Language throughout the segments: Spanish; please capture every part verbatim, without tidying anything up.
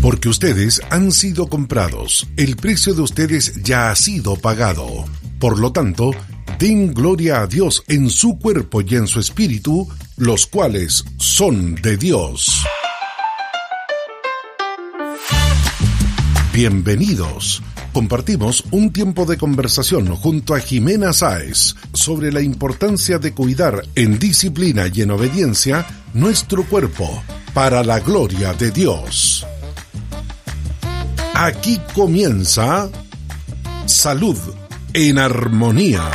Porque ustedes han sido comprados, el precio de ustedes ya ha sido pagado. Por lo tanto, den gloria a Dios en su cuerpo y en su espíritu, los cuales son de Dios. Bienvenidos. Compartimos un tiempo de conversación junto a Jimena Sáez sobre la importancia de cuidar en disciplina y en obediencia nuestro cuerpo para la gloria de Dios. Aquí comienza Salud en Armonía.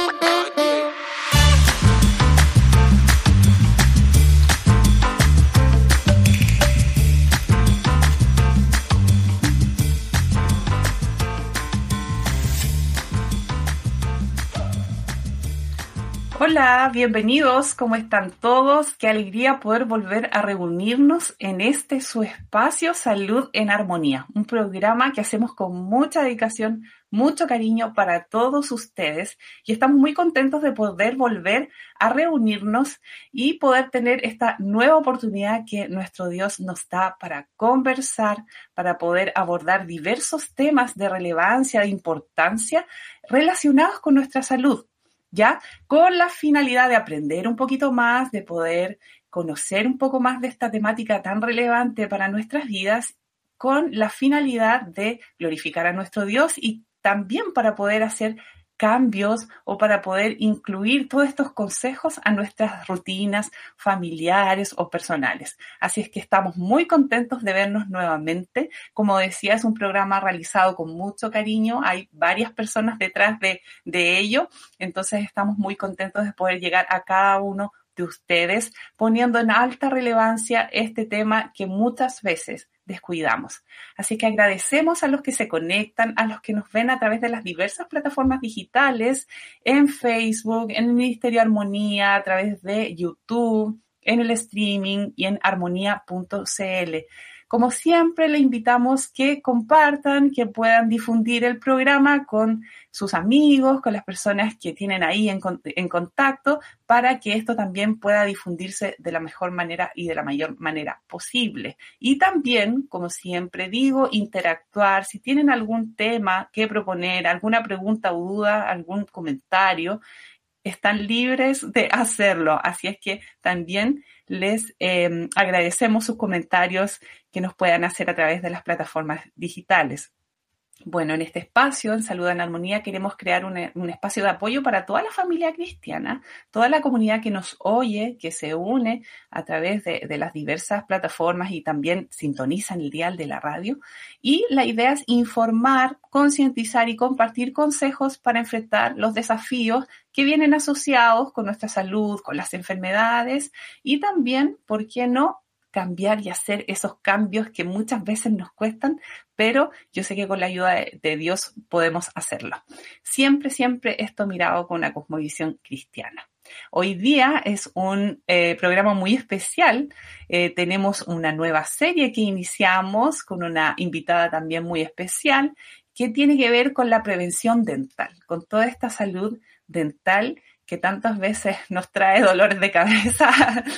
Hola, bienvenidos, ¿cómo están todos? Qué alegría poder volver a reunirnos en este su espacio Salud en Armonía, un programa que hacemos con mucha dedicación, mucho cariño para todos ustedes y estamos muy contentos de poder volver a reunirnos y poder tener esta nueva oportunidad que nuestro Dios nos da para conversar, para poder abordar diversos temas de relevancia, de importancia relacionados con nuestra salud. ¿Ya? Con la finalidad de aprender un poquito más, de poder conocer un poco más de esta temática tan relevante para nuestras vidas, con la finalidad de glorificar a nuestro Dios y también para poder hacer cambios o para poder incluir todos estos consejos a nuestras rutinas familiares o personales. Así es que estamos muy contentos de vernos nuevamente. Como decía, es un programa realizado con mucho cariño. Hay varias personas detrás de, de ello. Entonces estamos muy contentos de poder llegar a cada uno de ustedes poniendo en alta relevancia este tema que muchas veces descuidamos. Así que agradecemos a los que se conectan, a los que nos ven a través de las diversas plataformas digitales, en Facebook, en el Ministerio Armonía, a través de YouTube, en el streaming y en armonía punto c l. Como siempre, le invitamos que compartan, que puedan difundir el programa con sus amigos, con las personas que tienen ahí en, en contacto, para que esto también pueda difundirse de la mejor manera y de la mayor manera posible. Y también, como siempre digo, interactuar. Si tienen algún tema que proponer, alguna pregunta o duda, algún comentario, están libres de hacerlo. Así es que también les eh, agradecemos sus comentarios que nos puedan hacer a través de las plataformas digitales. Bueno, en este espacio, en Salud en Armonía, queremos crear un, un espacio de apoyo para toda la familia cristiana, toda la comunidad que nos oye, que se une a través de, de las diversas plataformas y también sintonizan el dial de la radio. Y la idea es informar, concientizar y compartir consejos para enfrentar los desafíos que vienen asociados con nuestra salud, con las enfermedades y también, ¿por qué no?, cambiar y hacer esos cambios que muchas veces nos cuestan, pero yo sé que con la ayuda de, de Dios podemos hacerlo. Siempre, siempre esto mirado con una cosmovisión cristiana. Hoy día es un eh, programa muy especial. Eh, tenemos una nueva serie que iniciamos con una invitada también muy especial que tiene que ver con la prevención dental, con toda esta salud dental que tantas veces nos trae dolores de cabeza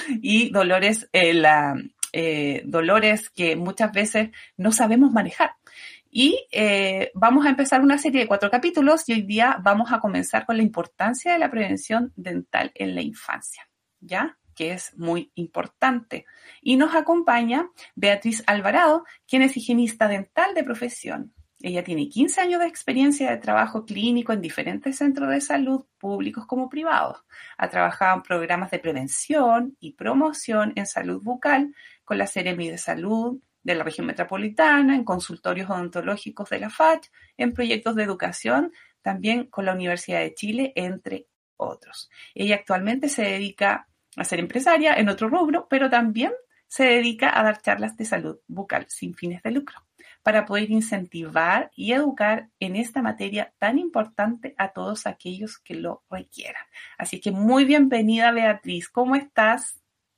y dolores, eh, la, eh, dolores que muchas veces no sabemos manejar. Y eh, vamos a empezar una serie de cuatro capítulos y hoy día vamos a comenzar con la importancia de la prevención dental en la infancia, ¿ya?, que es muy importante. Y nos acompaña Beatriz Alvarado, quien es higienista dental de profesión. Ella tiene quince años de experiencia de trabajo clínico en diferentes centros de salud, públicos como privados. Ha trabajado en programas de prevención y promoción en salud bucal con la Seremi de Salud de la región metropolitana, en consultorios odontológicos de la F A C, en proyectos de educación, también con la Universidad de Chile, entre otros. Ella actualmente se dedica a ser empresaria en otro rubro, pero también se dedica a dar charlas de salud bucal sin fines de lucro, para poder incentivar y educar en esta materia tan importante a todos aquellos que lo requieran. Así que muy bienvenida, Beatriz. ¿Cómo estás?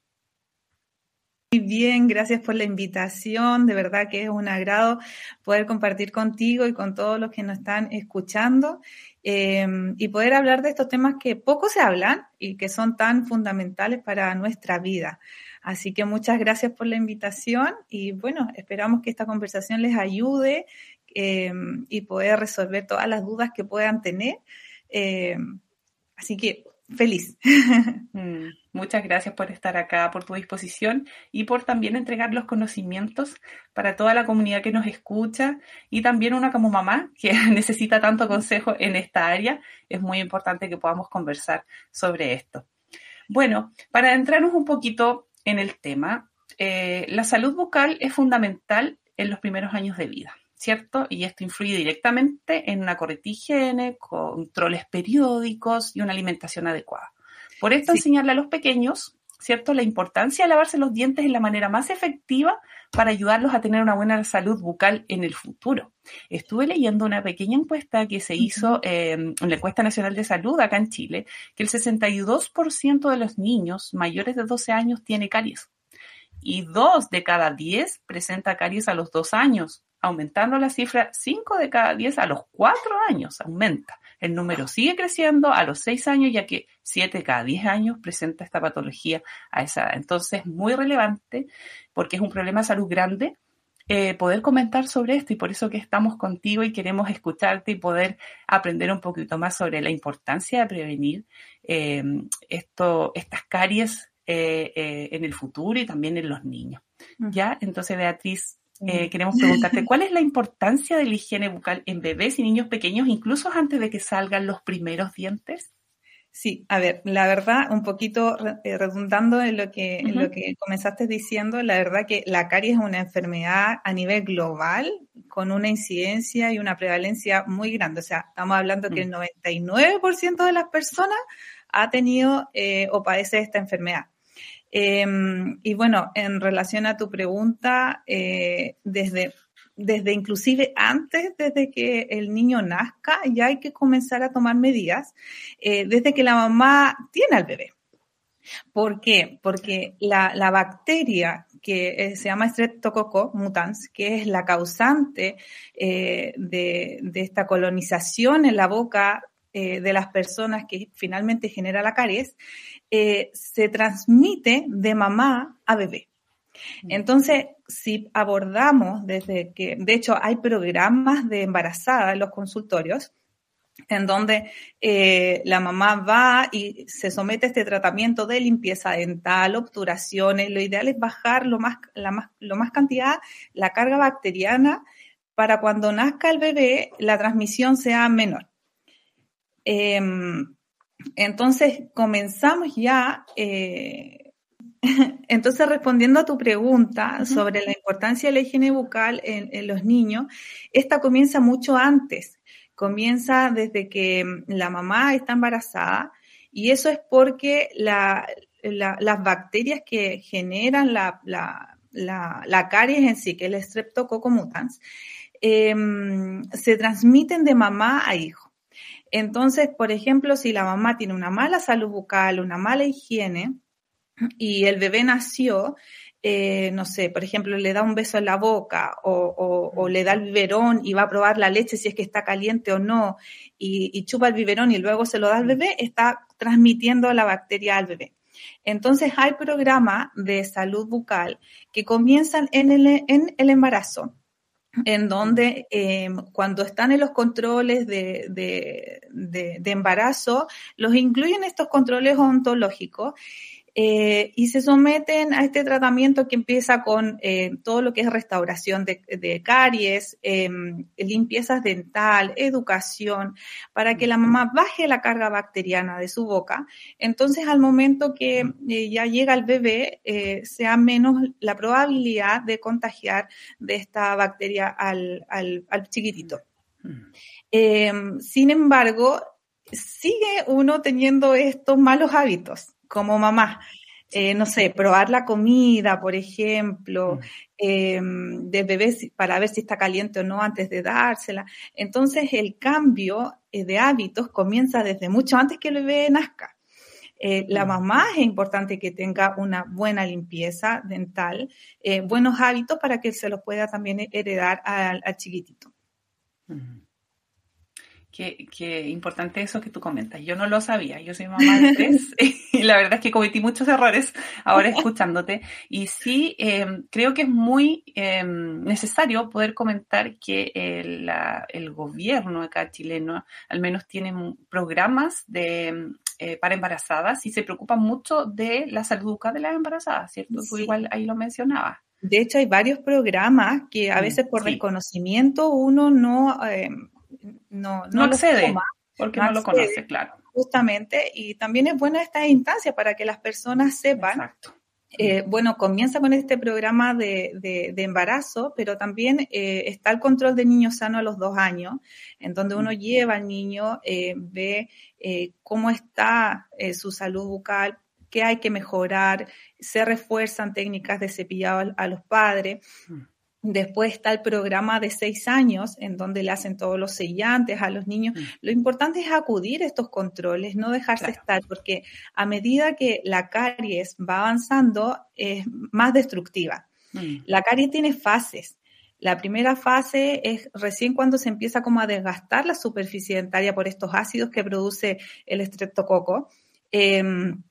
Muy bien, gracias por la invitación. De verdad que es un agrado poder compartir contigo y con todos los que nos están escuchando eh, y poder hablar de estos temas que poco se hablan y que son tan fundamentales para nuestra vida. Así que muchas gracias por la invitación y bueno, esperamos que esta conversación les ayude eh, y poder resolver todas las dudas que puedan tener. Eh, así que feliz. Mm, muchas gracias por estar acá, por tu disposición y por también entregar los conocimientos para toda la comunidad que nos escucha y también una como mamá que necesita tanto consejo en esta área. Es muy importante que podamos conversar sobre esto. Bueno, para adentrarnos un poquito en el tema, eh, la salud bucal es fundamental en los primeros años de vida, ¿cierto? Y esto influye directamente en una correcta higiene, controles periódicos y una alimentación adecuada. Por esto, sí. enseñarle a los pequeños, ¿cierto?, la importancia de lavarse los dientes es la manera más efectiva para ayudarlos a tener una buena salud bucal en el futuro. Estuve leyendo una pequeña encuesta que se hizo eh, en la Encuesta Nacional de Salud acá en Chile, que el sesenta y dos por ciento de los niños mayores de doce años tiene caries y dos de cada diez presenta caries a los dos años, aumentando la cifra cinco de cada diez a los cuatro años, aumenta. El número sigue creciendo a los seis años, ya que siete de cada diez años presenta esta patología a esa edad. Entonces, es muy relevante porque es un problema de salud grande eh, poder comentar sobre esto y por eso que estamos contigo y queremos escucharte y poder aprender un poquito más sobre la importancia de prevenir eh, esto, estas caries eh, eh, en el futuro y también en los niños. ¿Ya? Entonces, Beatriz, Eh, queremos preguntarte, ¿cuál es la importancia de la higiene bucal en bebés y niños pequeños, incluso antes de que salgan los primeros dientes? Sí, a ver, la verdad, un poquito eh, redundando en lo que, uh-huh. en lo que comenzaste diciendo, la verdad que la caries es una enfermedad a nivel global con una incidencia y una prevalencia muy grande. O sea, estamos hablando uh-huh. que el noventa y nueve por ciento de las personas ha tenido eh, o padece esta enfermedad. Eh, y bueno, en relación a tu pregunta, eh, desde, desde inclusive antes, desde que el niño nazca, ya hay que comenzar a tomar medidas, eh, desde que la mamá tiene al bebé. ¿Por qué? Porque la, la bacteria que eh, se llama Streptococcus mutans, que es la causante eh, de, de esta colonización en la boca eh, de las personas que finalmente genera la caries, Eh, se transmite de mamá a bebé. Entonces, si abordamos desde que, de hecho, hay programas de embarazada en los consultorios, en donde eh, la mamá va y se somete a este tratamiento de limpieza dental, obturaciones. Lo ideal es bajar lo más, la más, lo más cantidad, la carga bacteriana, para cuando nazca el bebé, la transmisión sea menor. Eh, Entonces, comenzamos ya, eh, entonces respondiendo a tu pregunta uh-huh. sobre la importancia de la higiene bucal en, en los niños, esta comienza mucho antes, comienza desde que la mamá está embarazada y eso es porque la, la, las bacterias que generan la, la, la, la caries en sí, que es el Streptococcus mutans, eh, se transmiten de mamá a hijo. Entonces, por ejemplo, si la mamá tiene una mala salud bucal, una mala higiene y el bebé nació, eh, no sé, por ejemplo, le da un beso en la boca o, o, o le da el biberón y va a probar la leche si es que está caliente o no y, y chupa el biberón y luego se lo da al bebé, está transmitiendo la bacteria al bebé. Entonces, hay programas de salud bucal que comienzan en el, en el embarazo, en donde eh, cuando están en los controles de, de, de, de embarazo, los incluyen estos controles odontológicos eh, y se someten a este tratamiento que empieza con eh, todo lo que es restauración de, de caries, eh, limpiezas dental, educación, para que la mamá baje la carga bacteriana de su boca. Entonces, al momento que eh, ya llega el bebé, eh, sea menos la probabilidad de contagiar de esta bacteria al, al, al chiquitito. Eh, sin embargo, sigue uno teniendo estos malos hábitos como mamá. Eh, no sé, probar la comida, por ejemplo, eh, de bebé para ver si está caliente o no antes de dársela. Entonces, el cambio de hábitos comienza desde mucho antes que el bebé nazca. Eh, la mamá es importante que tenga una buena limpieza dental, eh, buenos hábitos para que se los pueda también heredar al, al chiquitito. Qué, qué importante eso que tú comentas. Yo no lo sabía, yo soy mamá de tres y la verdad es que cometí muchos errores ahora escuchándote. Y sí, eh, creo que es muy eh, necesario poder comentar que el, la, el gobierno acá chileno al menos tiene programas de, eh, para embarazadas y se preocupa mucho de la salud bucal de las embarazadas, ¿cierto? Sí. Tú igual ahí lo mencionabas. De hecho, hay varios programas que a veces por sí. desconocimiento uno no... Eh, No, no, no accede, toma, porque no, no lo conoce, claro. Justamente, y también es buena esta instancia para que las personas sepan. Exacto. Eh, bueno, comienza con este programa de, de, de embarazo, pero también eh, está el control de niño sano a los dos años, en donde uno lleva al niño, eh, ve eh, cómo está eh, su salud bucal, qué hay que mejorar, se refuerzan técnicas de cepillado a, a los padres. Después está el programa de seis años, en donde le hacen todos los sellantes a los niños. Mm. Lo importante es acudir a estos controles, no dejarse claro. estar, porque a medida que la caries va avanzando, es más destructiva. Mm. La caries tiene fases. La primera fase es recién cuando se empieza como a desgastar la superficie dentaria por estos ácidos que produce el estreptococo. Eh,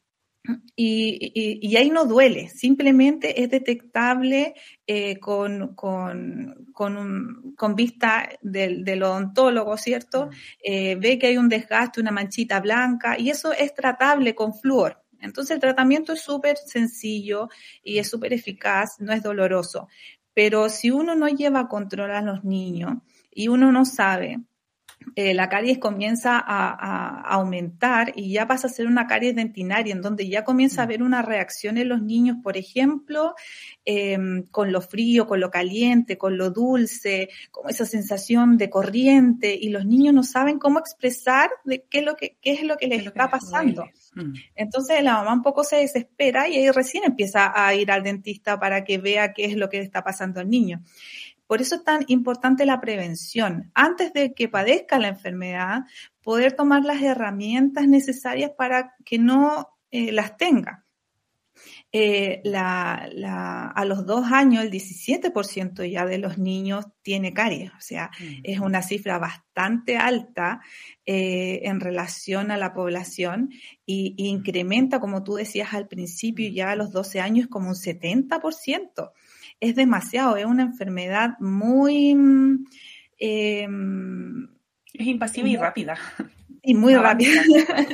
Y, y, y ahí no duele, simplemente es detectable eh, con, con, con, un, con vista del, del odontólogo, ¿cierto? Eh, ve que hay un desgaste, una manchita blanca, y eso es tratable con flúor. Entonces el tratamiento es súper sencillo y es súper eficaz, no es doloroso. Pero si uno no lleva control a los niños y uno no sabe, Eh, la caries comienza a, a, a aumentar y ya pasa a ser una caries dentinaria, en donde ya comienza a haber una reacción en los niños, por ejemplo, eh, con lo frío, con lo caliente, con lo dulce, con esa sensación de corriente, y los niños no saben cómo expresar de qué es lo que, qué es lo que les está pasando. Mm. Entonces la mamá un poco se desespera y ahí recién empieza a ir al dentista para que vea qué es lo que le está pasando al niño. Por eso es tan importante la prevención. Antes de que padezca la enfermedad, poder tomar las herramientas necesarias para que no eh, las tenga. Eh, la, la, a los dos años, el diecisiete por ciento ya de los niños tiene caries. O sea, mm. es una cifra bastante alta eh, en relación a la población y, y incrementa, como tú decías al principio, ya a los doce años como un setenta por ciento. Es demasiado, es una enfermedad muy... Eh, es invasiva y rápida. Y muy no, rápida.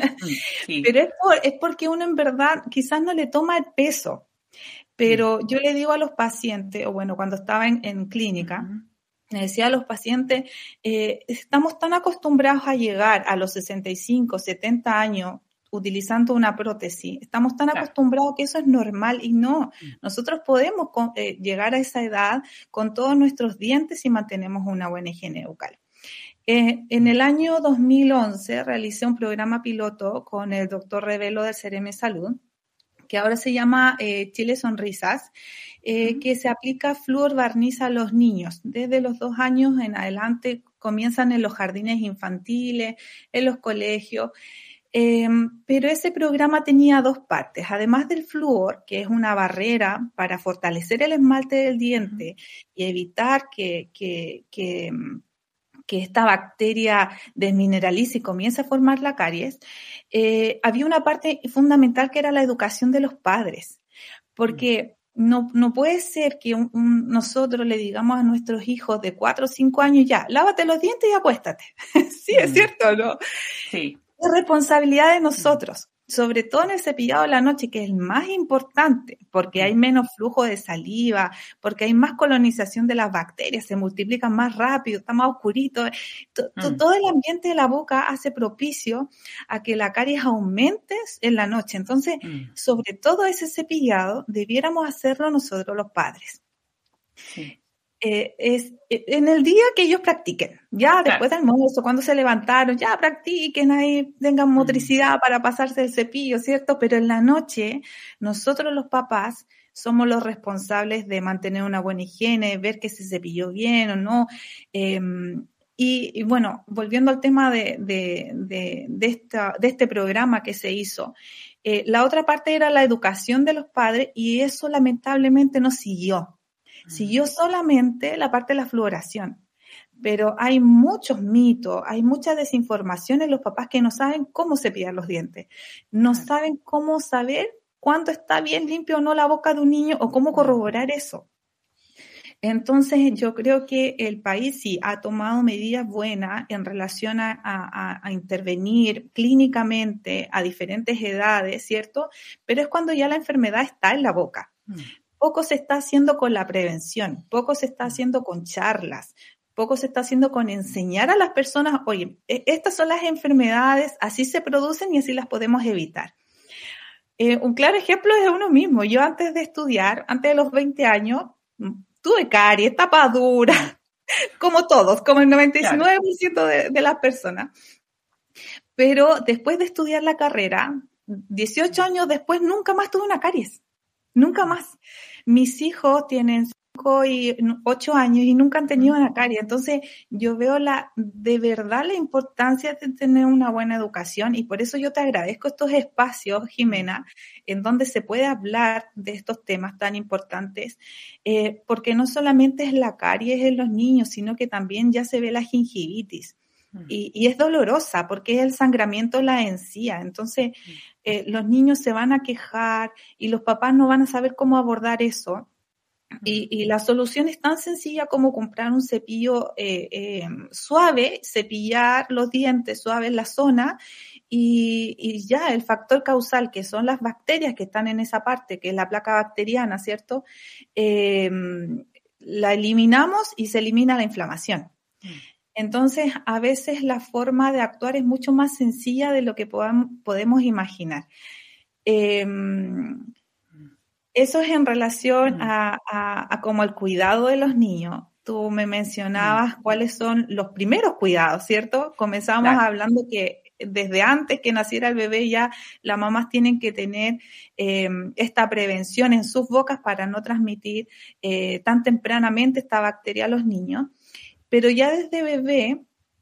Sí. Pero es, por, es porque uno en verdad quizás no le toma el peso. Pero mm. yo le digo a los pacientes, o bueno, cuando estaba en, en clínica, mm. le decía a los pacientes, eh, estamos tan acostumbrados a llegar a los sesenta y cinco, setenta años, utilizando una prótesis. Estamos tan claro. acostumbrados que eso es normal y no. Nosotros podemos con, eh, llegar a esa edad con todos nuestros dientes si mantenemos una buena higiene bucal. Eh, en el año dos mil once realicé un programa piloto con el doctor Revelo del C E R M Salud, que ahora se llama eh, Chile Sonrisas, eh, uh-huh. que se aplica flúor barniz a los niños. Desde los dos años en adelante comienzan en los jardines infantiles, en los colegios. Eh, pero ese programa tenía dos partes. Además del flúor, que es una barrera para fortalecer el esmalte del diente y evitar que, que, que, que esta bacteria desmineralice y comience a formar la caries, eh, había una parte fundamental que era la educación de los padres. Porque no, no puede ser que un, un, nosotros le digamos a nuestros hijos de cuatro o cinco años, ya, lávate los dientes y acuéstate. Sí, es cierto, ¿no? Sí. Es responsabilidad de nosotros, sobre todo en el cepillado de la noche, que es el más importante, porque hay menos flujo de saliva, porque hay más colonización de las bacterias, se multiplican más rápido, está más oscurito. Todo el ambiente de la boca hace propicio a que la caries aumente en la noche. Entonces, sobre todo ese cepillado, debiéramos hacerlo nosotros los padres. Sí. Eh, es en el día que ellos practiquen, ya después del almuerzo, cuando se levantaron, ya practiquen ahí, tengan motricidad mm. para pasarse el cepillo, ¿cierto? Pero en la noche, nosotros los papás somos los responsables de mantener una buena higiene, ver que se cepilló bien o no. Eh, y, y bueno, volviendo al tema de, de, de, de, esta, de este programa que se hizo, eh, la otra parte era la educación de los padres y eso lamentablemente no siguió. Siguió solamente la parte de la fluoración, pero hay muchos mitos, hay mucha desinformación en los papás que no saben cómo cepillar los dientes, no saben cómo saber cuándo está bien limpio o no la boca de un niño o cómo corroborar eso. Entonces, yo creo que el país sí ha tomado medidas buenas en relación a, a, a intervenir clínicamente a diferentes edades, ¿cierto? Pero es cuando ya la enfermedad está en la boca. Mm. Poco se está haciendo con la prevención, poco se está haciendo con charlas, poco se está haciendo con enseñar a las personas, oye, estas son las enfermedades, así se producen y así las podemos evitar. Eh, un claro ejemplo es uno mismo. Yo antes de estudiar, antes de los veinte años, tuve caries, tapadura, como todos, como el noventa y nueve por ciento de, de las personas. Pero después de estudiar la carrera, dieciocho años después, nunca más tuve una caries. Nunca más. Mis hijos tienen cinco y ocho años y nunca han tenido una caries. Entonces, yo veo la de verdad la importancia de tener una buena educación y por eso yo te agradezco estos espacios, Jimena, en donde se puede hablar de estos temas tan importantes, eh, porque no solamente es la caries en los niños, sino que también ya se ve la gingivitis. Y, y es dolorosa porque es el sangramiento de la encía. Entonces, eh, los niños se van a quejar y los papás no van a saber cómo abordar eso. Y, y la solución es tan sencilla como comprar un cepillo eh, eh, suave, cepillar los dientes suave en la zona y, y ya el factor causal, que son las bacterias que están en esa parte, que es la placa bacteriana, ¿cierto? Eh, la eliminamos y se elimina la inflamación. Entonces, a veces la forma de actuar es mucho más sencilla de lo que podamos, podemos imaginar. Eh, eso es en relación a, a, a como el cuidado de los niños. Tú me mencionabas cuáles son los primeros cuidados, ¿cierto? Comenzamos claro. hablando que desde antes que naciera el bebé ya las mamás tienen que tener eh, esta prevención en sus bocas para no transmitir eh, tan tempranamente esta bacteria a los niños. Pero ya desde bebé,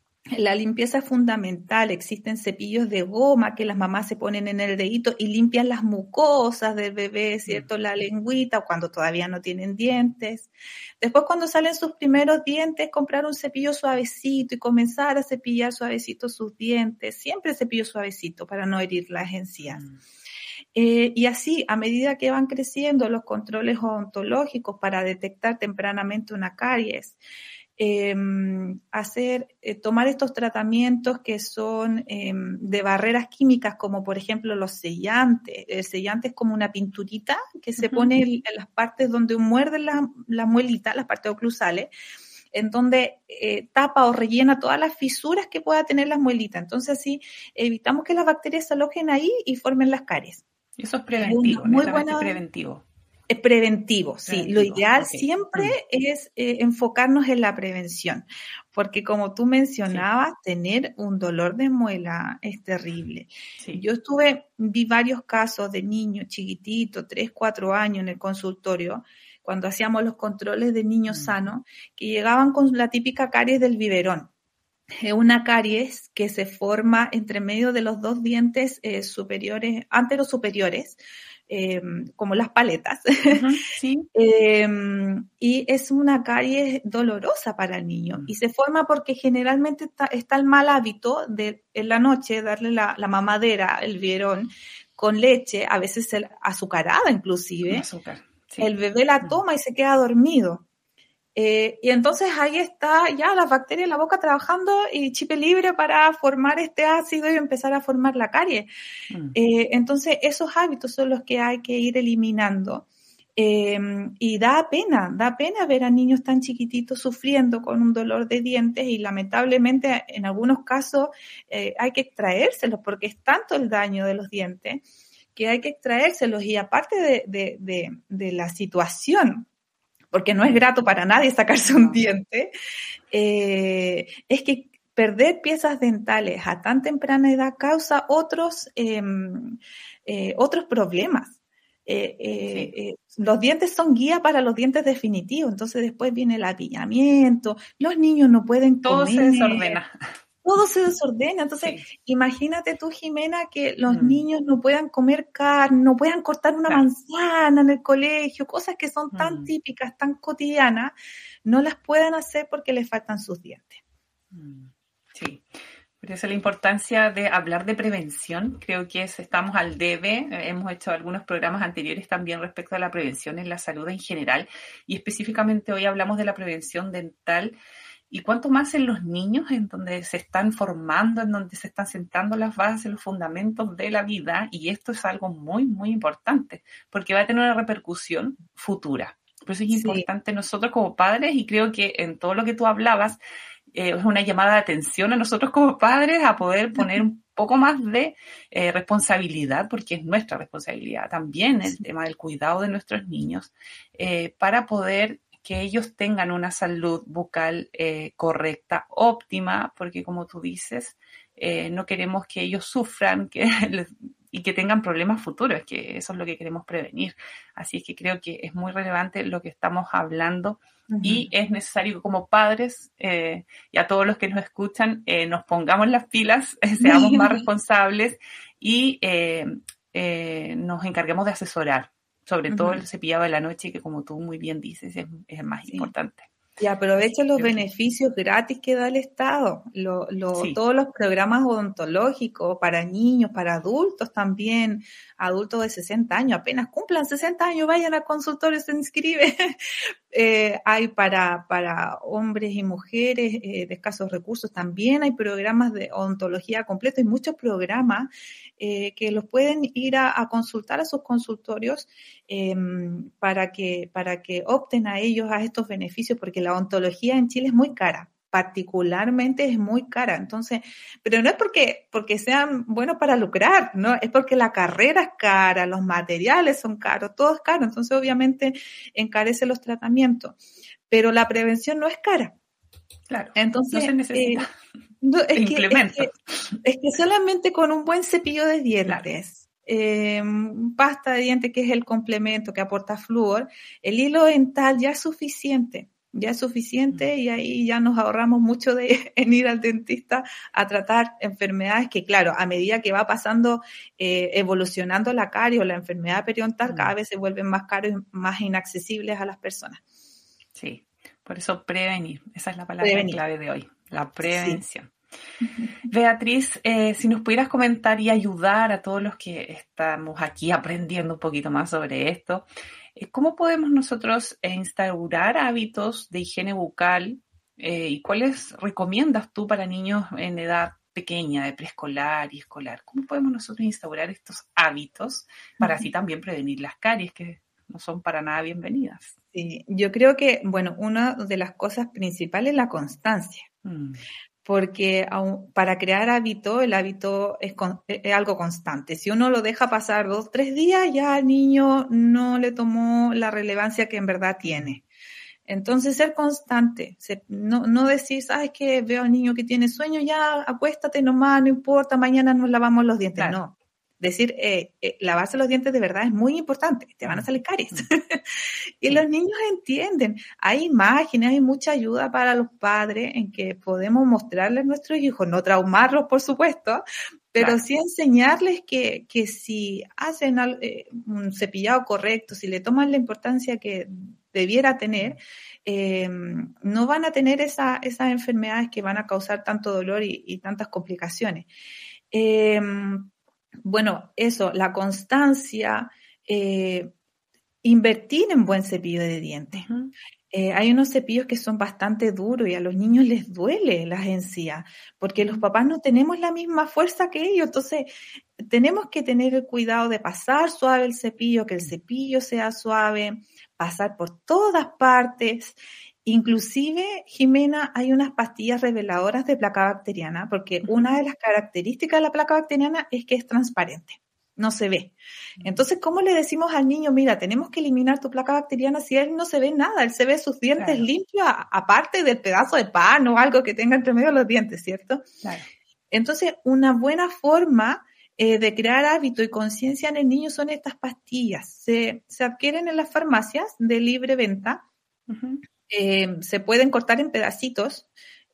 la limpieza es fundamental. Existen cepillos de goma que las mamás se ponen en el dedito y limpian las mucosas del bebé, ¿cierto? La lengüita, cuando todavía no tienen dientes. Después, cuando salen sus primeros dientes, comprar un cepillo suavecito y comenzar a cepillar suavecito sus dientes. Siempre cepillo suavecito para no herir las encías. Mm. Eh, y así, a medida que van creciendo los controles odontológicos para detectar tempranamente una caries, Eh, hacer, eh, tomar estos tratamientos que son eh, de barreras químicas, como por ejemplo los sellantes. El sellante es como una pinturita que se uh-huh. pone en, en las partes donde muerde la, la muelita, las partes oclusales, en donde eh, tapa o rellena todas las fisuras que pueda tener las muelitas. Entonces así evitamos que las bacterias se alojen ahí y formen las caries. Eso es preventivo, es muy buena, preventivo. Es preventivo, sí. Preventivo. Lo ideal okay. siempre mm. es eh, enfocarnos en la prevención, porque como tú mencionabas, sí. tener un dolor de muela es terrible. Sí. Yo estuve, vi varios casos de niños chiquititos, tres, cuatro años en el consultorio, cuando hacíamos los controles de niños mm. sanos, que llegaban con la típica caries del biberón. Es una caries que se forma entre medio de los dos dientes eh, superiores, anterosuperiores, Eh, como las paletas, uh-huh, sí. eh, y es una caries dolorosa para el niño, y se forma porque generalmente está, está el mal hábito de en la noche darle la, la mamadera, el biberón, con leche, a veces el, azucarada inclusive, azúcar, sí. El bebé la toma y se queda dormido. Eh, y entonces ahí está ya la bacteria en la boca trabajando y chip libre para formar este ácido y empezar a formar la caries. Mm. Eh, entonces esos hábitos son los que hay que ir eliminando. Eh, y da pena, da pena ver a niños tan chiquititos sufriendo con un dolor de dientes y lamentablemente en algunos casos eh, hay que extraérselos porque es tanto el daño de los dientes que hay que extraérselos. Y aparte de, de, de, de la situación, porque no es grato para nadie sacarse un diente, eh, es que perder piezas dentales a tan temprana edad causa otros, eh, eh, otros problemas. Eh, eh, sí. eh, los dientes son guía para los dientes definitivos, entonces después viene el apillamiento, los niños no pueden todo comer. Todo se desordena. todo se desordena. Entonces, sí. Imagínate tú, Jimena, que los mm. niños no puedan comer carne, no puedan cortar una claro. manzana en el colegio, cosas que son tan mm. típicas, tan cotidianas, no las puedan hacer porque les faltan sus dientes. Sí. Por eso la importancia de hablar de prevención, creo que es, estamos al debe, hemos hecho algunos programas anteriores también respecto a la prevención en la salud en general y específicamente hoy hablamos de la prevención dental y cuánto más en los niños, en donde se están formando, en donde se están sentando las bases, los fundamentos de la vida y esto es algo muy, muy importante porque va a tener una repercusión futura. Por eso es sí. importante nosotros como padres y creo que en todo lo que tú hablabas, Eh, es una llamada de atención a nosotros como padres a poder poner un poco más de eh, responsabilidad, porque es nuestra responsabilidad también el tema del cuidado de nuestros niños, eh, para poder que ellos tengan una salud bucal eh, correcta, óptima, porque como tú dices, eh, no queremos que ellos sufran que les, y que tengan problemas futuros, que eso es lo que queremos prevenir. Así es que creo que es muy relevante lo que estamos hablando. Uh-huh. Y es necesario que como padres eh, y a todos los que nos escuchan eh, nos pongamos las pilas, eh, seamos más responsables y eh, eh, nos encarguemos de asesorar, sobre uh-huh. todo el cepillado de la noche, que como tú muy bien dices es, es más sí. importante. Y aprovecha los beneficios gratis que da el Estado, lo, lo, sí. todos los programas odontológicos para niños, para adultos también, adultos de sesenta años, apenas cumplan sesenta años, vayan al consultorio, se inscriben. eh, hay para, para hombres y mujeres eh, de escasos recursos, también hay programas de odontología completa, hay muchos programas eh, que los pueden ir a, a consultar a sus consultorios eh, para que, para que opten a ellos a estos beneficios, porque la odontología en Chile es muy cara, particularmente es muy cara, entonces, pero no es porque, porque sean buenos para lucrar, no, es porque la carrera es cara, los materiales son caros, todo es caro, entonces obviamente encarece los tratamientos, pero la prevención no es cara. Claro, entonces, no se necesita eh, no, es, que, es, que, es que solamente con un buen cepillo de dientes, claro. eh, pasta de dientes que es el complemento que aporta flúor, el hilo dental ya es suficiente. Ya es suficiente y ahí ya nos ahorramos mucho de en ir al dentista a tratar enfermedades que, claro, a medida que va pasando, eh, evolucionando la caries o la enfermedad periodontal, cada vez se vuelven más caros y más inaccesibles a las personas. Sí, por eso prevenir, esa es la palabra prevenir. Clave de hoy, la prevención. Sí. Beatriz, eh, si nos pudieras comentar y ayudar a todos los que estamos aquí aprendiendo un poquito más sobre esto, ¿cómo podemos nosotros instaurar hábitos de higiene bucal eh, y cuáles recomiendas tú para niños en edad pequeña, de preescolar y escolar? ¿Cómo podemos nosotros instaurar estos hábitos para así también prevenir las caries que no son para nada bienvenidas? Sí, yo creo que, bueno, una de las cosas principales es la constancia. Mm. Porque para crear hábito, el hábito es, es algo constante. Si uno lo deja pasar dos, tres días, ya al niño no le tomó la relevancia que en verdad tiene. Entonces, ser constante, no, no decir, ¿sabes qué? Veo al niño que tiene sueño, ya acuéstate nomás, no importa, mañana nos lavamos los dientes. Claro. No. Decir, eh, eh, lavarse los dientes de verdad es muy importante, te van a salir caries. Y los niños entienden, hay imágenes, hay mucha ayuda para los padres en que podemos mostrarles a nuestros hijos, no traumarlos por supuesto, pero claro. sí enseñarles que, que si hacen eh, un cepillado correcto, si le toman la importancia que debiera tener, eh, no van a tener esa, esas enfermedades que van a causar tanto dolor y, y tantas complicaciones. Eh, Bueno, eso, la constancia, eh, invertir en buen cepillo de dientes. Uh-huh. Eh, hay unos cepillos que son bastante duros y a los niños les duele las encías, porque los papás no tenemos la misma fuerza que ellos, entonces tenemos que tener el cuidado de pasar suave el cepillo, que el cepillo sea suave, pasar por todas partes. Inclusive, Jimena, hay unas pastillas reveladoras de placa bacteriana, porque una de las características de la placa bacteriana es que es transparente, no se ve. Entonces, ¿cómo le decimos al niño, mira, tenemos que eliminar tu placa bacteriana si él no se ve nada? Él se ve sus dientes claro. limpios, aparte del pedazo de pan o algo que tenga entre medio de los dientes, ¿cierto? Claro. Entonces, una buena forma eh, de crear hábito y conciencia en el niño son estas pastillas. Se, se adquieren en las farmacias de libre venta. Uh-huh. Eh, se pueden cortar en pedacitos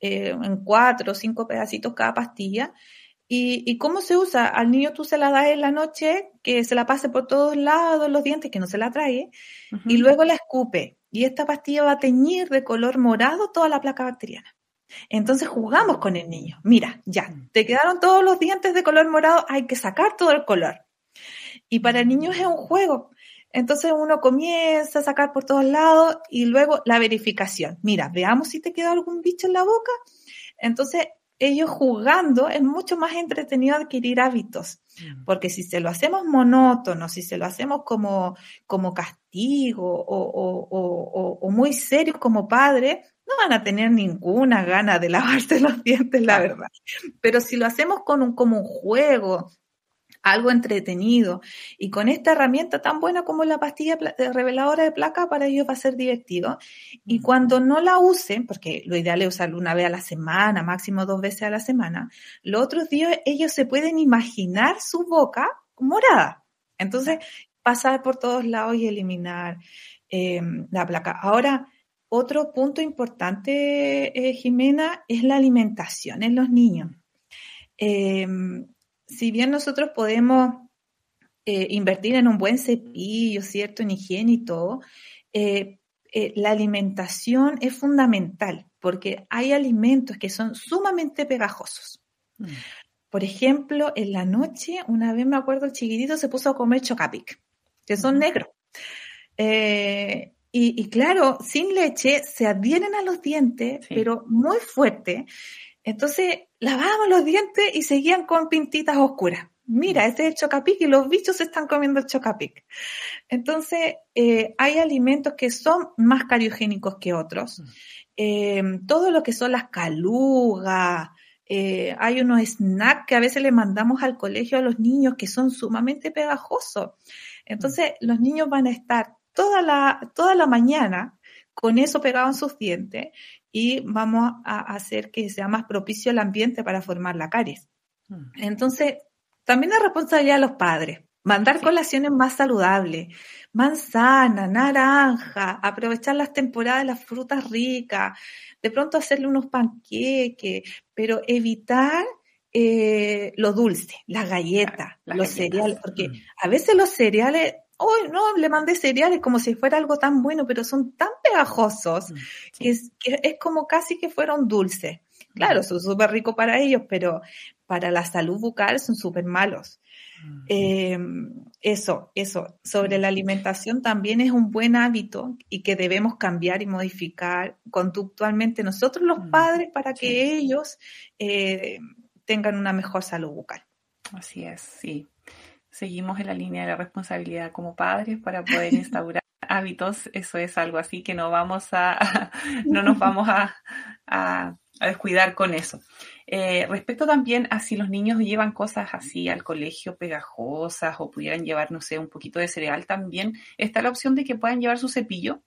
eh, en cuatro o cinco pedacitos cada pastilla. ¿Y, y cómo se usa? Al niño tú se la das en la noche, que se la pase por todos lados los dientes, que no se la trague, uh-huh. y luego la escupe. Y esta pastilla va a teñir de color morado toda la placa bacteriana. Entonces jugamos con el niño. Mira, ya, te quedaron todos los dientes de color morado, hay que sacar todo el color. Y para el niño es un juego. Entonces uno comienza a sacar por todos lados y luego la verificación. Mira, veamos si te quedó algún bicho en la boca. Entonces, ellos jugando es mucho más entretenido adquirir hábitos, porque si se lo hacemos monótono, si se lo hacemos como, como castigo o, o, o, o muy serios como padres, no van a tener ninguna gana de lavarse los dientes, la verdad. Pero si lo hacemos con un, como un juego, algo entretenido, y con esta herramienta tan buena como la pastilla reveladora de placa, para ellos va a ser divertido. Y cuando no la usen, porque lo ideal es usarlo una vez a la semana, máximo dos veces a la semana, los otros días ellos se pueden imaginar su boca morada. Entonces, pasar por todos lados y eliminar eh, la placa. Ahora, otro punto importante, eh, Jimena, es la alimentación en los niños. Eh, Si bien nosotros podemos eh, invertir en un buen cepillo, ¿cierto?, en higiene y todo, eh, eh, la alimentación es fundamental porque hay alimentos que son sumamente pegajosos. Mm. Por ejemplo, en la noche, una vez me acuerdo, el chiquitito se puso a comer Chocapic, que son mm. negros. Eh, y, y claro, sin leche se adhieren a los dientes, sí. pero muy fuerte. Entonces, lavábamos los dientes y seguían con pintitas oscuras. Mira, ese es el Chocapic y los bichos se están comiendo el Chocapic. Entonces, eh, hay alimentos que son más cariogénicos que otros. Eh, todo lo que son las calugas, eh, hay unos snacks que a veces le mandamos al colegio a los niños que son sumamente pegajosos. Entonces, los niños van a estar toda la, toda la mañana con eso pegado en sus dientes, y vamos a hacer que sea más propicio el ambiente para formar la caries. Entonces, también es responsabilidad de los padres, mandar sí. colaciones más saludables, manzana, naranja, aprovechar las temporadas de las frutas ricas, de pronto hacerle unos panqueques, pero evitar eh, lo dulce, las galletas, las los galletas. cereales, porque mm. a veces los cereales... Oh, no, le mandé cereales como si fuera algo tan bueno, pero son tan pegajosos sí. que, es, que es como casi que fueron dulces. Claro, son súper ricos para ellos, pero para la salud bucal son súper malos. Uh-huh. Eh, eso, eso. Sobre la alimentación también es un buen hábito y que debemos cambiar y modificar conductualmente nosotros los padres para que sí. ellos eh, tengan una mejor salud bucal. Así es, sí. Seguimos en la línea de la responsabilidad como padres para poder instaurar hábitos. Eso es algo así que no vamos a, no nos vamos a, a, a descuidar con eso. Eh, respecto también a si los niños llevan cosas así al colegio pegajosas o pudieran llevar, no sé, un poquito de cereal, también está la opción de que puedan llevar su cepillo.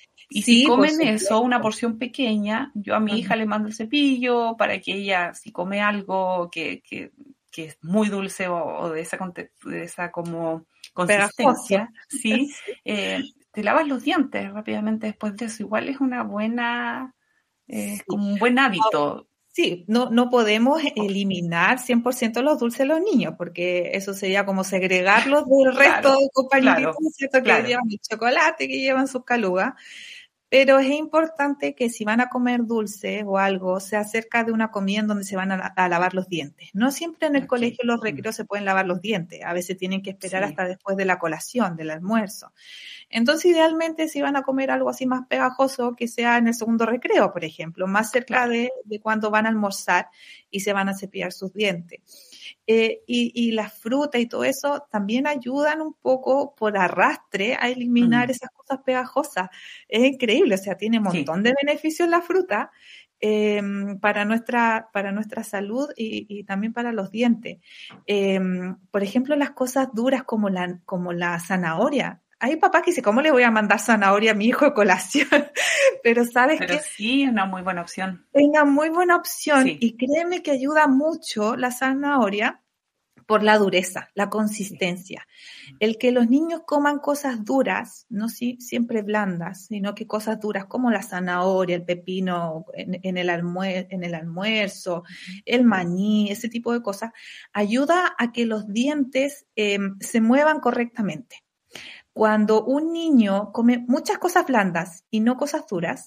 Y sí, si comen eso, una porción pequeña, yo a mi uh-huh. hija le mando el cepillo para que ella, si come algo que... que que es muy dulce o, o de esa de esa como consistencia, ¿sí? Eh, te lavas los dientes rápidamente después de eso. Igual es una buena, eh, sí. como un buen hábito. Sí, no, no podemos eliminar cien por ciento los dulces de los niños, porque eso sería como segregarlos del resto claro, de compañeritos, claro, ¿cierto? Que claro. llevan el chocolate, que llevan sus calugas. Pero es importante que si van a comer dulce o algo, sea cerca de una comida en donde se van a, a lavar los dientes. No siempre en el okay. colegio los recreos se pueden lavar los dientes. A veces tienen que esperar sí. hasta después de la colación, del almuerzo. Entonces, idealmente, si van a comer algo así más pegajoso, que sea en el segundo recreo, por ejemplo, más cerca claro. de, de cuando van a almorzar y se van a cepillar sus dientes. Eh, y, y las frutas y todo eso también ayudan un poco por arrastre a eliminar mm. esas cosas pegajosas. Es increíble, o sea, tiene un montón sí. de beneficios la fruta eh, para nuestra para nuestra salud y, y también para los dientes. Eh, por ejemplo, las cosas duras como la, como la zanahoria. Hay papás que dicen, ¿cómo le voy a mandar zanahoria a mi hijo de colación? Pero sabes Pero que sí, es una muy buena opción. Es una muy buena opción sí. y créeme que ayuda mucho la zanahoria por la dureza, la consistencia. El que los niños coman cosas duras, no si, siempre blandas, sino que cosas duras como la zanahoria, el pepino en, en, el, almuer, en el almuerzo, el maní, ese tipo de cosas, ayuda a que los dientes eh, se muevan correctamente. Cuando un niño come muchas cosas blandas y no cosas duras,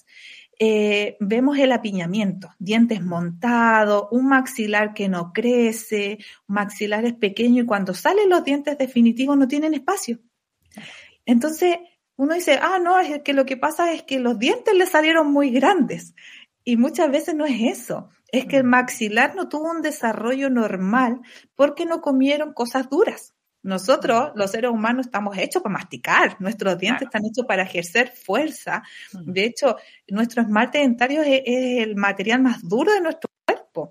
Eh, vemos el apiñamiento, dientes montados, un maxilar que no crece, maxilares pequeños y cuando salen los dientes definitivos no tienen espacio. Entonces uno dice, ah, no, es que lo que pasa es que los dientes le salieron muy grandes y muchas veces no es eso, es que el maxilar no tuvo un desarrollo normal porque no comieron cosas duras. Nosotros, los seres humanos, estamos hechos para masticar. Nuestros dientes claro. están hechos para ejercer fuerza. De hecho, nuestro esmalte dentario es, es el material más duro de nuestro cuerpo.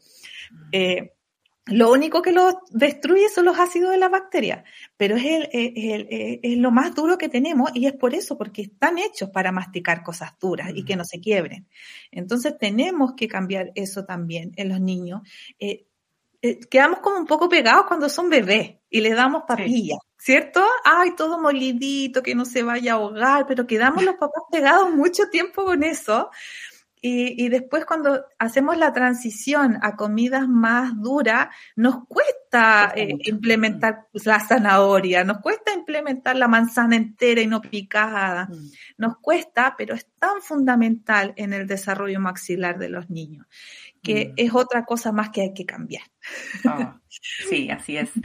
Eh, lo único que lo destruye son los ácidos de la bacteria, pero es, el, es, el, es lo más duro que tenemos y es por eso, porque están hechos para masticar cosas duras y que no se quiebren. Entonces, tenemos que cambiar eso también en los niños. Eh, Eh, quedamos como un poco pegados cuando son bebés y les damos papilla, sí. ¿Cierto? Ay, todo molidito, que no se vaya a ahogar, pero quedamos los papás pegados mucho tiempo con eso y, y después cuando hacemos la transición a comidas más duras, nos cuesta eh, implementar la zanahoria, nos cuesta implementar la manzana entera y no picada, mm. nos cuesta, pero es tan fundamental en el desarrollo maxilar de los niños, que mm. es otra cosa más que hay que cambiar. Oh, sí, así es.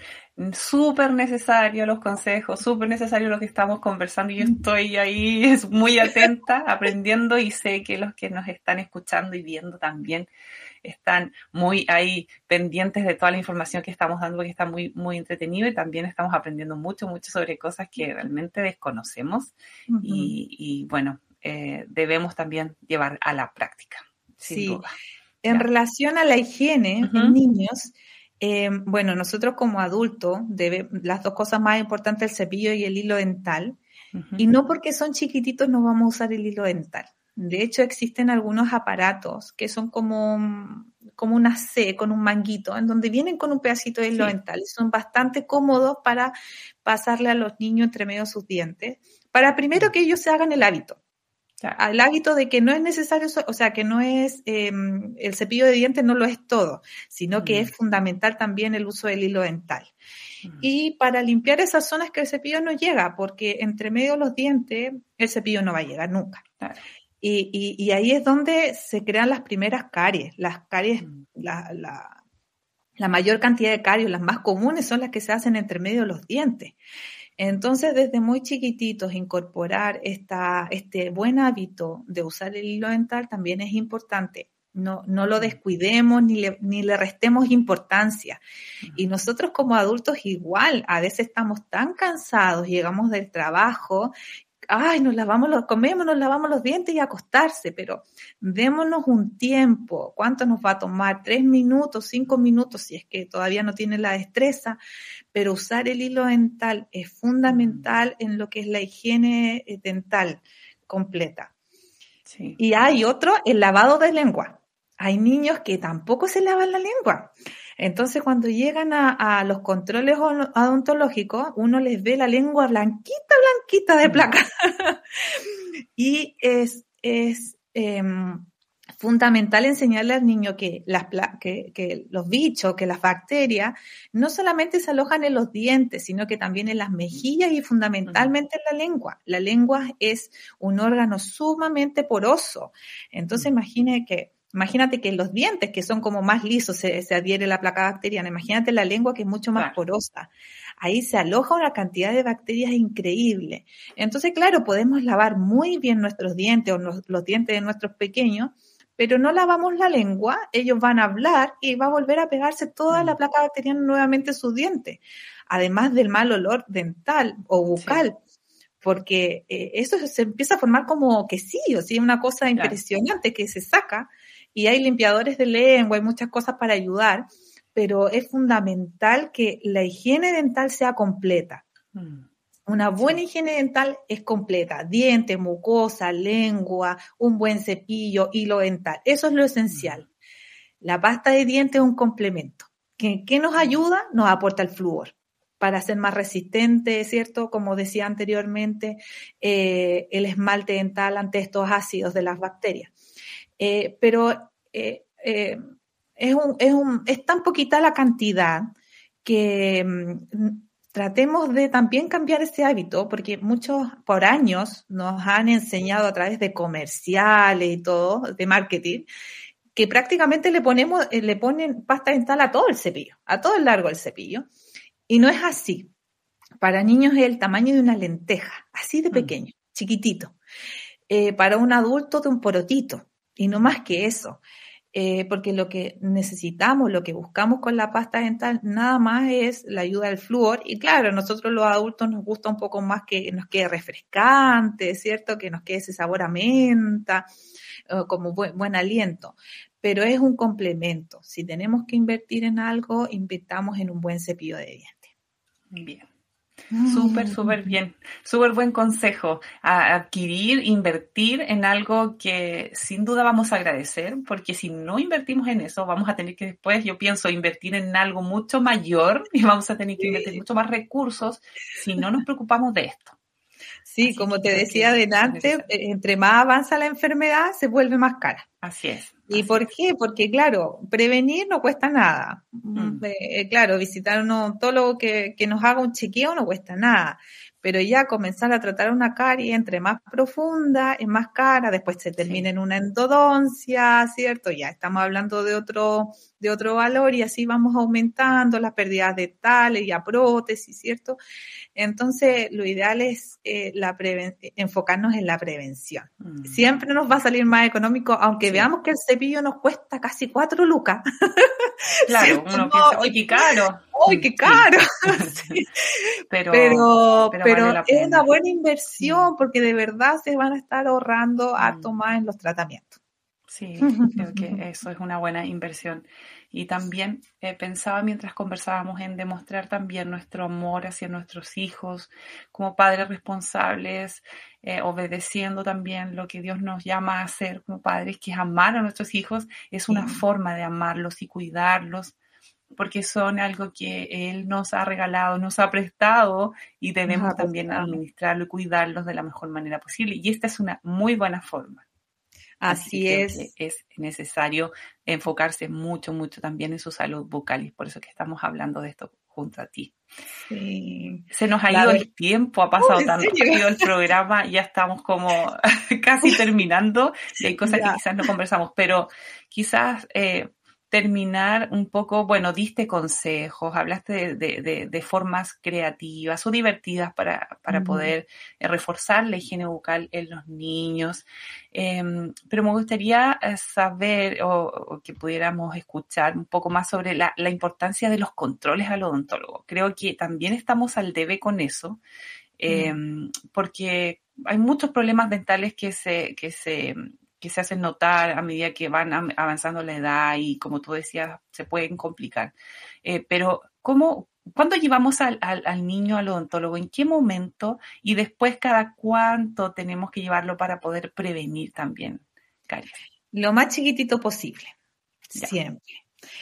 Súper necesario los consejos, súper necesario lo que estamos conversando. Yo estoy ahí muy atenta, aprendiendo y sé que los que nos están escuchando y viendo también están muy ahí pendientes de toda la información que estamos dando, porque está muy, muy entretenido y también estamos aprendiendo mucho, mucho sobre cosas que realmente desconocemos uh-huh. y, y bueno, eh, debemos también llevar a la práctica, sin sí. duda. En ya. relación a la higiene uh-huh. en niños, eh, bueno, nosotros como adultos, debe, las dos cosas más importantes, el cepillo y el hilo dental, uh-huh. y no porque son chiquititos no vamos a usar el hilo dental. De hecho, existen algunos aparatos que son como, como una C con un manguito, en donde vienen con un pedacito de hilo sí. dental y son bastante cómodos para pasarle a los niños entre medio de sus dientes, para primero que ellos se hagan el hábito. El hábito de que no es necesario, o sea, que no es, eh, el cepillo de dientes no lo es todo, sino que mm. es fundamental también el uso del hilo dental. Mm. Y para limpiar esas zonas que el cepillo no llega, porque entre medio de los dientes el cepillo no va a llegar nunca. Claro. Y, y, y ahí es donde se crean las primeras caries. Las caries, mm. la, la, la mayor cantidad de caries, las más comunes son las que se hacen entre medio de los dientes. Entonces, desde muy chiquititos, incorporar esta, este buen hábito de usar el hilo dental también es importante. No, no lo descuidemos ni le, ni le restemos importancia. Y nosotros como adultos igual, a veces estamos tan cansados, llegamos del trabajo, ay, nos lavamos los, comemos, nos lavamos los dientes y a acostarse, pero démonos un tiempo. ¿Cuánto nos va a tomar? Tres minutos, cinco minutos, si es que todavía no tiene la destreza. Pero usar el hilo dental es fundamental en lo que es la higiene dental completa. Sí. Y hay otro, el lavado de lengua. Hay niños que tampoco se lavan la lengua. Entonces, cuando llegan a, a los controles odontológicos, uno les ve la lengua blanquita, blanquita de placa. Y es, es eh, fundamental enseñarle al niño que, las, que, que los bichos, que las bacterias, no solamente se alojan en los dientes, sino que también en las mejillas y fundamentalmente en la lengua. La lengua es un órgano sumamente poroso. Entonces, imagine que Imagínate que los dientes, que son como más lisos, se, se adhiere la placa bacteriana. Imagínate la lengua, que es mucho más claro. porosa. Ahí se aloja una cantidad de bacterias increíble. Entonces, claro, podemos lavar muy bien nuestros dientes o los, los dientes de nuestros pequeños, pero no lavamos la lengua, ellos van a hablar y va a volver a pegarse toda la placa bacteriana nuevamente en sus dientes. Además del mal olor dental o bucal. Sí. Porque eh, eso se empieza a formar como quesillo, ¿sí? Una cosa claro. impresionante que se saca. Y hay limpiadores de lengua, hay muchas cosas para ayudar, pero es fundamental que la higiene dental sea completa. Mm. Una buena sí. higiene dental es completa. Dientes, mucosa, lengua, un buen cepillo, hilo dental. Eso es lo esencial. Mm. La pasta de dientes es un complemento ¿Qué, qué nos ayuda? Nos aporta el flúor para ser más resistente, ¿cierto? Como decía anteriormente, eh, el esmalte dental ante estos ácidos de las bacterias. Eh, pero eh, eh, es, un, es, un, es tan poquita la cantidad que mm, tratemos de también cambiar ese hábito, porque muchos por años nos han enseñado a través de comerciales y todo, de marketing, que prácticamente le ponemos, le ponen pasta dental a todo el cepillo, a todo el largo del cepillo, y no es así. Para niños es el tamaño de una lenteja, así de pequeño, mm. chiquitito. Eh, para un adulto de un porotito, y no más que eso. Eh, porque lo que necesitamos, lo que buscamos con la pasta dental, nada más es la ayuda del flúor. Y claro, a nosotros los adultos nos gusta un poco más que nos quede refrescante, ¿cierto? Que nos quede ese sabor a menta, eh, como buen, buen aliento. Pero es un complemento. Si tenemos que invertir en algo, invirtamos en un buen cepillo de dientes. Bien. Súper, súper bien. Súper buen consejo. A adquirir, invertir en algo que sin duda vamos a agradecer, porque si no invertimos en eso, vamos a tener que después, yo pienso, invertir en algo mucho mayor y vamos a tener que invertir mucho más recursos si no nos preocupamos de esto. Sí, así como te decía delante, entre más avanza la enfermedad, se vuelve más cara. Así es. ¿Y así por es. qué? Porque, claro, prevenir no cuesta nada. Mm. Eh, claro, visitar un odontólogo que, que nos haga un chequeo no cuesta nada. Pero ya comenzar a tratar una carie entre más profunda, es más cara, después se termina sí. en una endodoncia, ¿cierto? Ya estamos hablando de otro, de otro valor y así vamos aumentando las pérdidas dentales y a prótesis, ¿cierto? Entonces, lo ideal es eh, la preven- enfocarnos en la prevención. Mm. Siempre nos va a salir más económico, aunque sí. veamos que el cepillo nos cuesta casi cuatro lucas. Claro, uno no, piensa, ¡ay, qué caro! ¡Ay, qué caro! Sí. pero, pero, pero, pero vale es una buena inversión, sí. porque de verdad se van a estar ahorrando harto mm. más en los tratamientos. Sí, creo que eso es una buena inversión. Y también eh, pensaba mientras conversábamos en demostrar también nuestro amor hacia nuestros hijos como padres responsables, eh, obedeciendo también lo que Dios nos llama a hacer como padres, que es amar a nuestros hijos. Es una sí. forma de amarlos y cuidarlos, porque son algo que Él nos ha regalado, nos ha prestado y debemos también administrarlo y cuidarlos de la mejor manera posible. Y esta es una muy buena forma. Así, Así es. Es necesario enfocarse mucho, mucho también en su salud bucal y por eso que estamos hablando de esto junto a ti. Sí. Se nos ha ido la... el tiempo, ha pasado oh, tan rápido el programa, ya estamos como casi terminando y hay cosas ya. que quizás no conversamos, pero quizás eh, terminar un poco, bueno, diste consejos, hablaste de, de, de, de formas creativas o divertidas para, para uh-huh. poder eh, reforzar la higiene bucal en los niños, eh, pero me gustaría saber o, o que pudiéramos escuchar un poco más sobre la, la importancia de los controles al odontólogo. Creo que también estamos al debe con eso, eh, uh-huh. porque hay muchos problemas dentales que se... Que se que se hacen notar a medida que van avanzando la edad y, como tú decías, se pueden complicar. Eh, pero, ¿cómo, ¿cuándo llevamos al, al, al niño al odontólogo? ¿En qué momento? Y después, ¿cada cuánto tenemos que llevarlo para poder prevenir también caries? Lo más chiquitito posible, ya. siempre.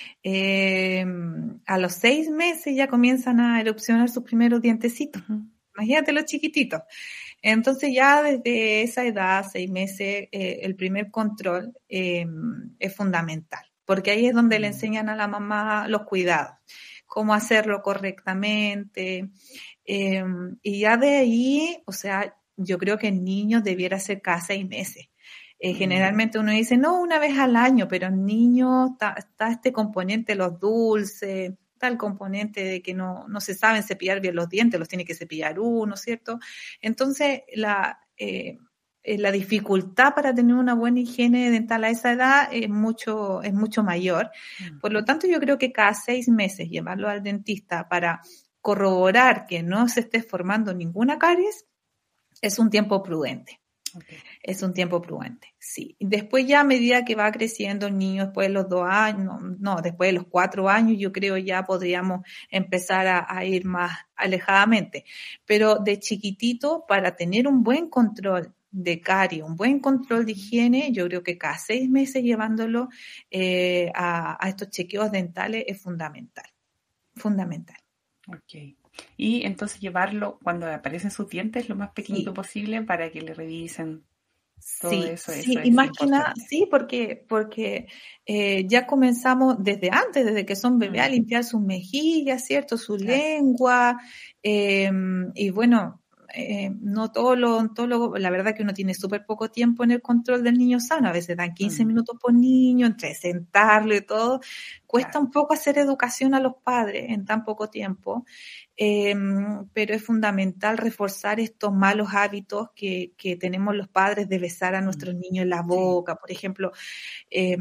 Eh, a los seis meses ya comienzan a erupcionar sus primeros dientecitos. Uh-huh. Imagínate los chiquititos. Entonces ya desde esa edad, seis meses, eh, el primer control eh, es fundamental, porque ahí es donde le enseñan a la mamá los cuidados, cómo hacerlo correctamente, eh, y ya de ahí, o sea, yo creo que en niños debiera ser cada seis meses. Eh, generalmente uno dice, no, una vez al año, pero en niños está, está este componente, los dulces, el componente de que no, no se saben cepillar bien los dientes, los tiene que cepillar uno, ¿cierto? Entonces, la, eh, la dificultad para tener una buena higiene dental a esa edad es mucho, es mucho mayor. Por lo tanto, yo creo que cada seis meses llevarlo al dentista para corroborar que no se esté formando ninguna caries es un tiempo prudente. Okay. Es un tiempo prudente, sí. Después ya a medida que va creciendo el niño, después de los dos años, no, no después de los cuatro años, yo creo ya podríamos empezar a, a ir más alejadamente. Pero de chiquitito, para tener un buen control de caries, un buen control de higiene, yo creo que cada seis meses llevándolo eh, a, a estos chequeos dentales es fundamental, fundamental. Ok. Y entonces llevarlo cuando aparecen sus dientes lo más pequeñito sí. posible para que le revisen todo sí, eso. Sí, eso y más que nada, sí, porque, porque eh, ya comenzamos desde antes, desde que son bebés, mm. a limpiar sus mejillas, ¿cierto? Su claro. lengua, eh, y bueno, Eh, no todo lo odontólogo, la verdad que uno tiene súper poco tiempo en el control del niño sano, a veces dan quince mm. minutos por niño, entre sentarlo y todo, cuesta claro. un poco hacer educación a los padres en tan poco tiempo, eh, pero es fundamental reforzar estos malos hábitos que, que tenemos los padres de besar a nuestros mm. niños en la boca, sí. por ejemplo, eh,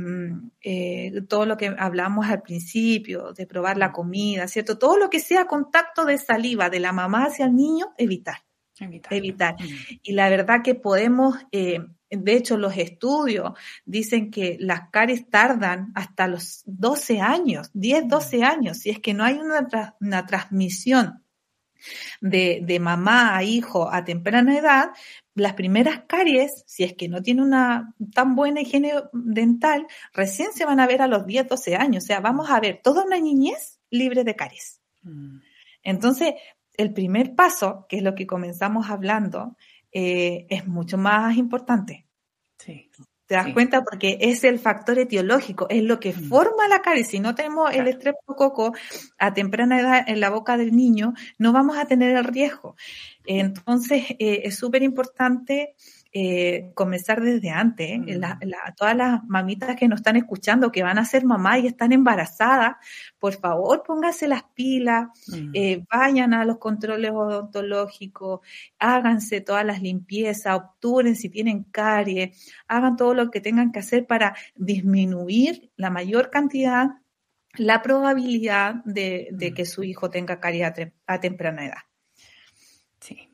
eh, todo lo que hablamos al principio, de probar mm. la comida, ¿cierto? Todo lo que sea contacto de saliva de la mamá hacia el niño, evitar. Evitar. evitar. Mm. Y la verdad que podemos, eh, de hecho los estudios dicen que las caries tardan hasta los doce años, diez, doce años, si es que no hay una, tra- una transmisión de, de mamá a hijo a temprana edad, las primeras caries, si es que no tiene una tan buena higiene dental, recién se van a ver a los diez, doce años, o sea, vamos a ver toda una niñez libre de caries. Mm. Entonces, el primer paso, que es lo que comenzamos hablando, eh, es mucho más importante. Sí. ¿Te das sí. cuenta? Porque es el factor etiológico, es lo que mm. forma la caries. Si no tenemos claro. el estreptococo a temprana edad en la boca del niño, no vamos a tener el riesgo. Entonces, eh, es súper importante eh, comenzar desde antes. ¿eh? Mm. La, la, todas las mamitas que nos están escuchando, que van a ser mamás y están embarazadas, por favor, pónganse las pilas, mm. eh, vayan a los controles odontológicos, háganse todas las limpiezas, obturen si tienen caries, hagan todo lo que tengan que hacer para disminuir la mayor cantidad, la probabilidad de, de mm. que su hijo tenga caries a, te, a temprana edad. Sí.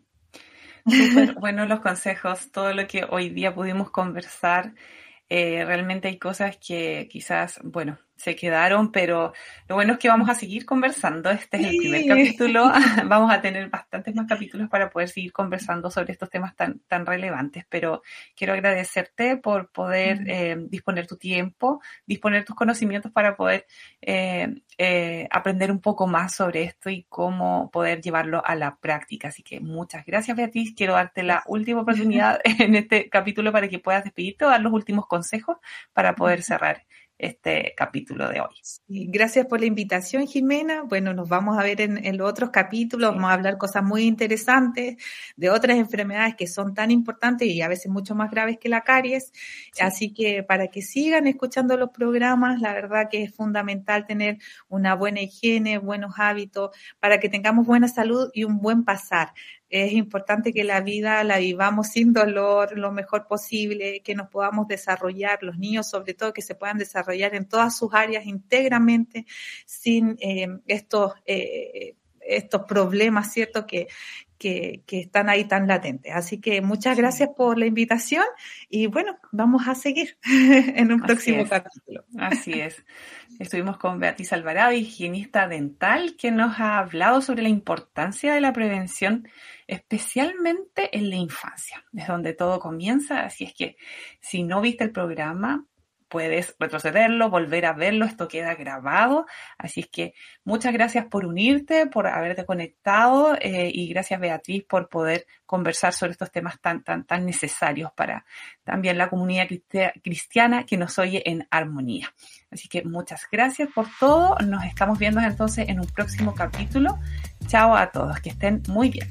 Súper buenos los consejos, todo lo que hoy día pudimos conversar. Eh, realmente hay cosas que quizás, bueno, se quedaron, pero lo bueno es que vamos a seguir conversando. Este es el primer sí. capítulo. Vamos a tener bastantes más capítulos para poder seguir conversando sobre estos temas tan, tan relevantes, pero quiero agradecerte por poder eh, disponer tu tiempo, disponer tus conocimientos para poder eh, eh, aprender un poco más sobre esto y cómo poder llevarlo a la práctica. Así que muchas gracias, Beatriz. Quiero darte la última oportunidad en este capítulo para que puedas despedirte o dar los últimos consejos para poder cerrar este capítulo de hoy. Sí, gracias por la invitación, Jimena. Bueno, nos vamos a ver en, en los otros capítulos, sí. vamos a hablar cosas muy interesantes de otras enfermedades que son tan importantes y a veces mucho más graves que la caries, sí. así que para que sigan escuchando los programas, la verdad que es fundamental tener una buena higiene, buenos hábitos, para que tengamos buena salud y un buen pasar. Es importante que la vida la vivamos sin dolor, lo mejor posible, que nos podamos desarrollar, los niños sobre todo, que se puedan desarrollar en todas sus áreas íntegramente, sin eh, estos, eh, estos problemas, ¿cierto?, que, que, que están ahí tan latentes. Así que muchas gracias por la invitación y bueno, vamos a seguir en un próximo Así es. capítulo. Así es. Estuvimos con Beatriz Alvarado, higienista dental, que nos ha hablado sobre la importancia de la prevención, especialmente en la infancia, es donde todo comienza. Así es que si no viste el programa, puedes retrocederlo, volver a verlo, esto queda grabado. Así es que muchas gracias por unirte, por haberte conectado eh, y gracias, Beatriz, por poder conversar sobre estos temas tan, tan, tan necesarios para también la comunidad cristiana que nos oye en armonía. Así que muchas gracias por todo. Nos estamos viendo entonces en un próximo capítulo. Chao a todos, que estén muy bien.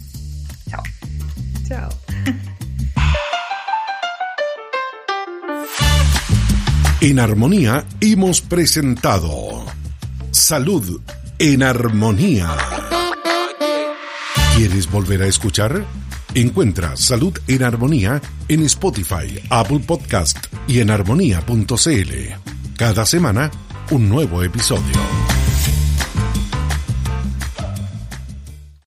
Chao. Chao. En Armonía hemos presentado Salud en Armonía. ¿Quieres volver a escuchar? Encuentra Salud en Armonía en Spotify, Apple Podcast y en armonía punto c l. Cada semana, un nuevo episodio.